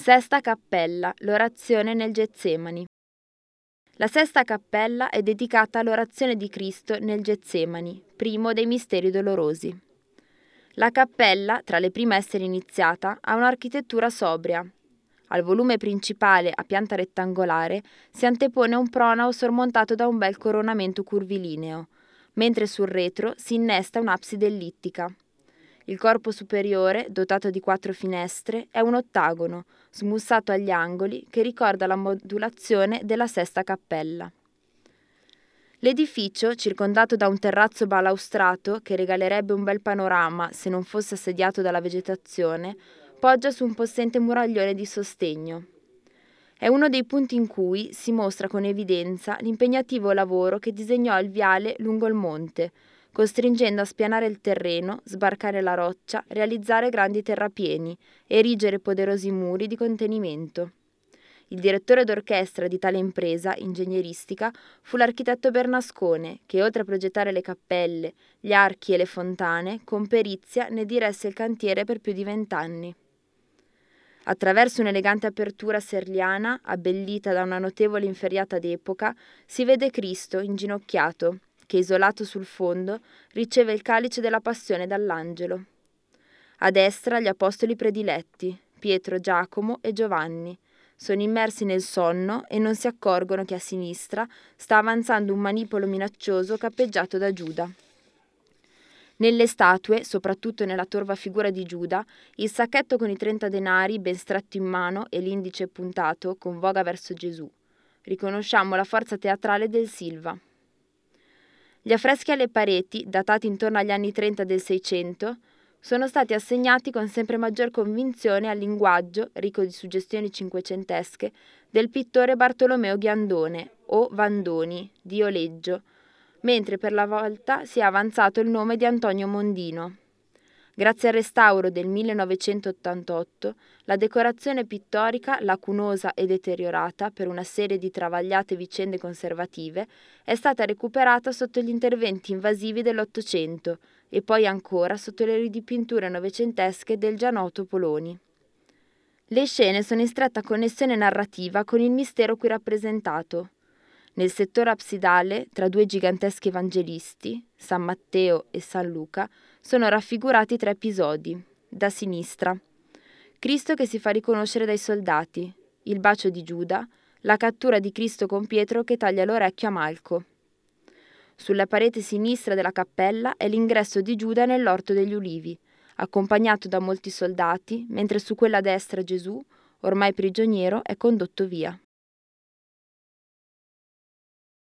Sesta cappella, l'orazione nel Getsemani. La sesta cappella è dedicata all'orazione di Cristo nel Getsemani, primo dei misteri dolorosi. La cappella, tra le prime a essere iniziata, ha un'architettura sobria. Al volume principale, a pianta rettangolare, si antepone un pronao sormontato da un bel coronamento curvilineo, mentre sul retro si innesta un'abside ellittica. Il corpo superiore, dotato di 4 finestre, è un ottagono, smussato agli angoli, che ricorda la modulazione della sesta cappella. L'edificio, circondato da un terrazzo balaustrato che regalerebbe un bel panorama se non fosse assediato dalla vegetazione, poggia su un possente muraglione di sostegno. È uno dei punti in cui si mostra con evidenza l'impegnativo lavoro che disegnò il viale lungo il monte, costringendo a spianare il terreno, sbarcare la roccia, realizzare grandi terrapieni, erigere poderosi muri di contenimento. Il direttore d'orchestra di tale impresa ingegneristica fu l'architetto Bernascone, che oltre a progettare le cappelle, gli archi e le fontane, con perizia ne diresse il cantiere per più di 20 anni. Attraverso un'elegante apertura serliana, abbellita da una notevole inferriata d'epoca, si vede Cristo inginocchiato, che isolato sul fondo riceve il calice della passione dall'angelo. A destra gli apostoli prediletti, Pietro, Giacomo e Giovanni, sono immersi nel sonno e non si accorgono che a sinistra sta avanzando un manipolo minaccioso cappeggiato da Giuda. Nelle statue, soprattutto nella torva figura di Giuda, il sacchetto con i 30 denari ben stretto in mano e l'indice puntato convoca verso Gesù. Riconosciamo la forza teatrale del Silva. Gli affreschi alle pareti, datati intorno agli anni 30 del Seicento, sono stati assegnati con sempre maggior convinzione al linguaggio, ricco di suggestioni cinquecentesche, del pittore Bartolomeo Ghiandone, o Vandoni, di Oleggio, mentre per la volta si è avanzato il nome di Antonio Mondino. Grazie al restauro del 1988, la decorazione pittorica, lacunosa e deteriorata per una serie di travagliate vicende conservative, è stata recuperata sotto gli interventi invasivi dell'Ottocento e poi ancora sotto le ridipinture novecentesche del già noto Poloni. Le scene sono in stretta connessione narrativa con il mistero qui rappresentato. Nel settore absidale, tra 2 giganteschi evangelisti, San Matteo e San Luca, sono raffigurati 3 episodi. Da sinistra, Cristo che si fa riconoscere dai soldati, il bacio di Giuda, la cattura di Cristo con Pietro che taglia l'orecchio a Malco. Sulla parete sinistra della cappella è l'ingresso di Giuda nell'Orto degli Ulivi, accompagnato da molti soldati, mentre su quella destra Gesù, ormai prigioniero, è condotto via.